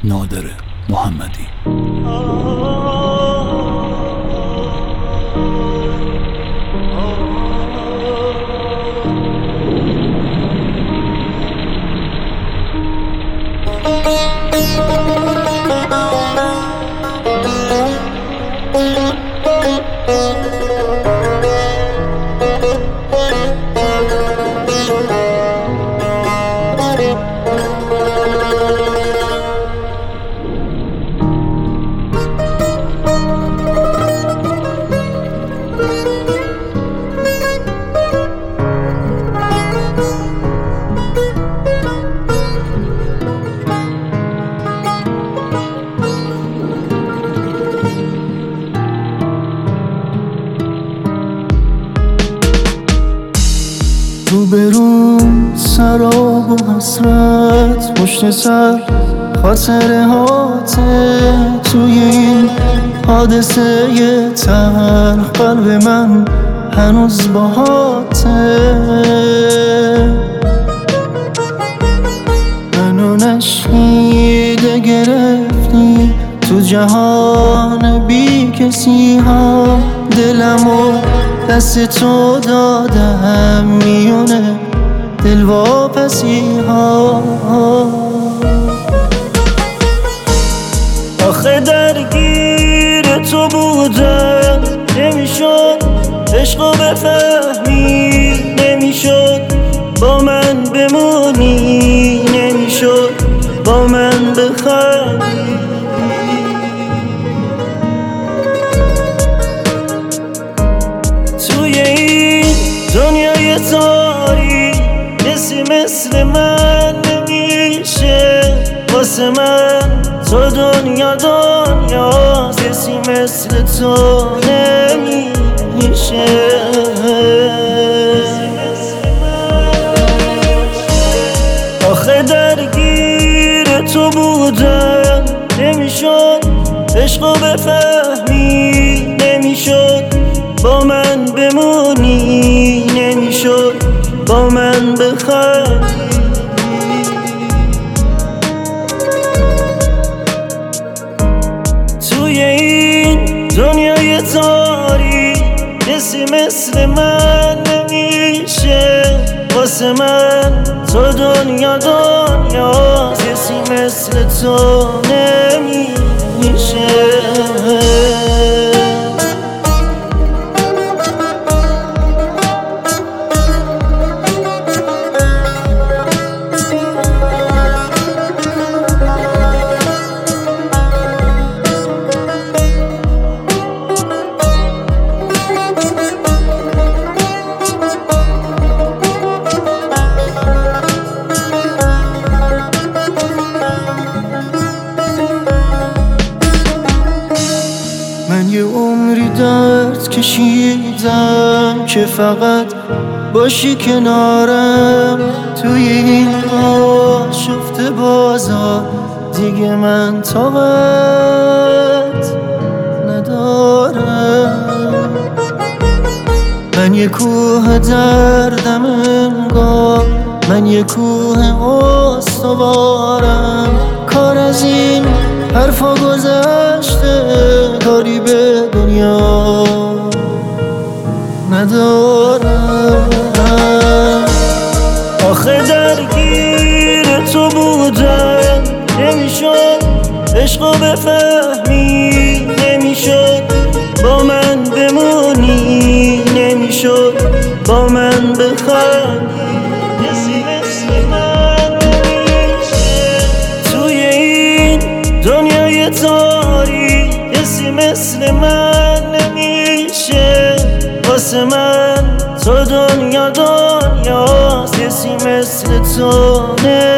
نادر محمدی. رو برون سراب و حسرت، پشت سر خاطره هاته. توی این حادثه تلخ قلب من هنوز باهاته. منو نشنیده گرفتی تو جهان بی کسی ها. دلمو دست تو دادم میونه دلواپسی ها. آخه درگیر تو بودم، نمیشد عشقو بفهمی، نمیشد با من بمونی، نمیشد با من بخندی. توی این دنیای تاریک کسی مثل من نمیشه. واسه من تو دنیاست، کسی مثل تو نمیشه. آخه درگیر تو بودم، نمیشد عشقو بفهمی، نمیشد با من بمونی، نمیشد با من بخندی. توی این دنیای تاریک کسی مثل من نمیشه. واسه من تو دنیاست، کسی مثل تو نمیشه. من یه عمری درد کشیدم که فقط باشی کنارم. توی این آشفته بازار دیگه من طاقت ندارم. من یه کوه دردم انگار، من یه کوه استوارم. کار از این حرفا گذشته، کاری به دنیا ندارم. آخه درگیر تو بودم، نمیشد عشقو بفهمی، نمیشد با من بمونی، نمیشد با من بخندی. کسی مثل من نمیشه. توی این دنیای تاریک کسی مثل من نمیشه. واسه من تو دنیاست، کسی مثل تو نمیشه.